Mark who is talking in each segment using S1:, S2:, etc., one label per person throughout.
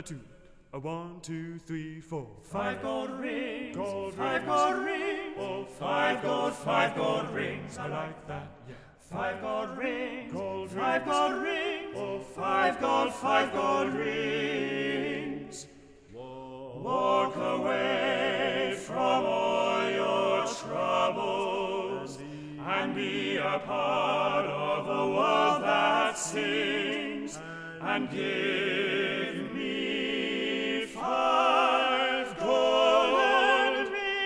S1: a two, a 1, 2, 3, 4.
S2: 5 gold rings,
S1: Gold
S2: 5
S1: rings.
S2: gold rings,
S1: Oh,
S2: 5 gold rings,
S1: I like that, yeah.
S2: 5 gold rings,
S1: Gold
S2: 5
S1: rings.
S2: gold rings,
S1: Oh,
S2: 5 gold rings. Walk away from all your troubles and be a part of a world that sings, and give me 5 gold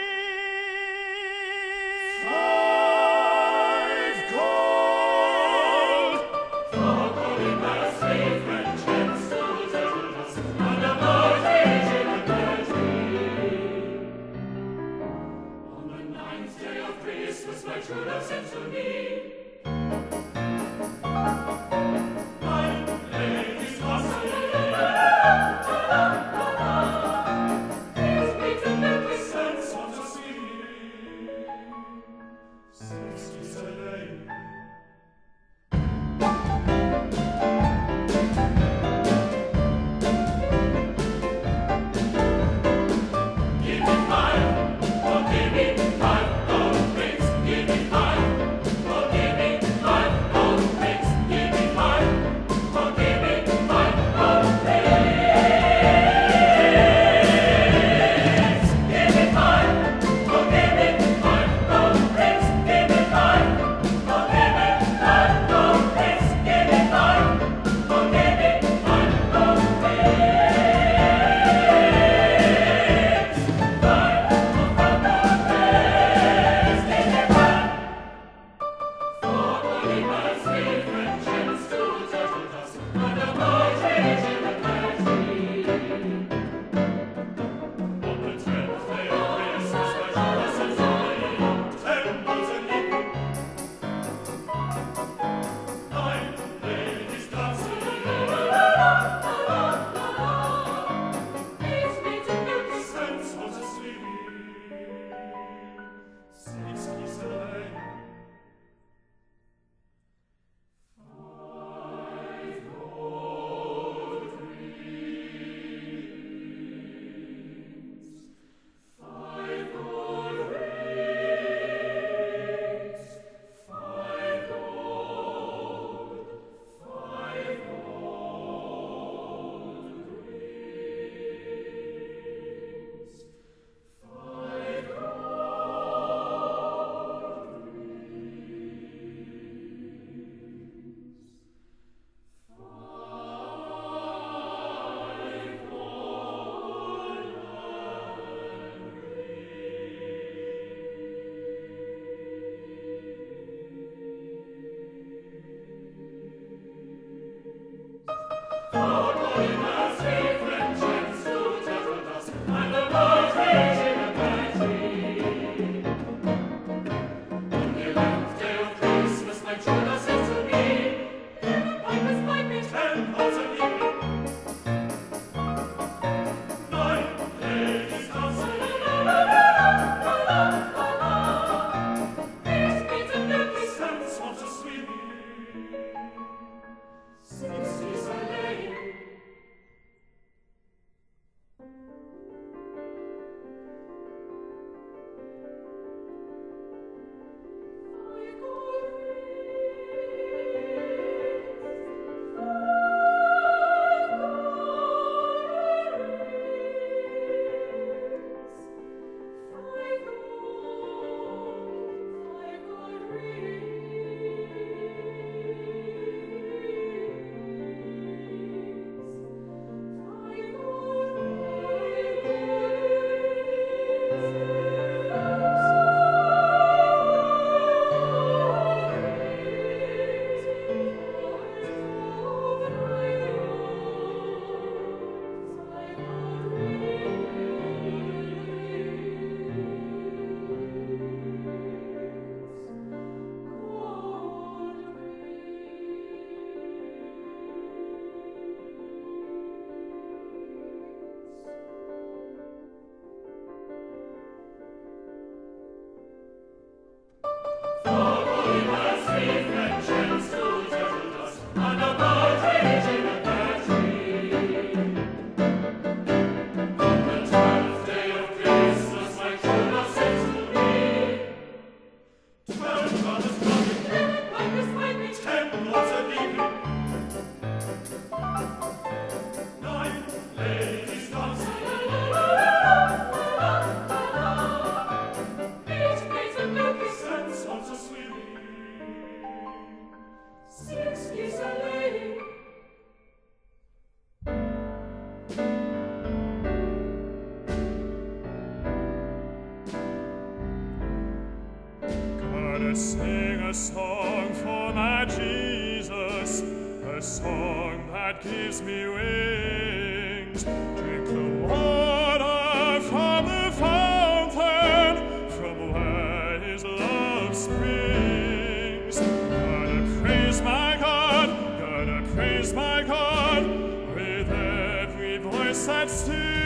S2: rings. 5 gold. For holiness, faith, and chance to justice, and a mortgage in a country. On the 9th day of Christmas, my true love sent to me. Give me 5 gold rings. Give me 5. Oh, give me
S1: sing a song for my Jesus, a song that gives me wings. Drink the water from the fountain, from where his love springs. Gotta praise my God, gotta praise my God, with every voice that sings.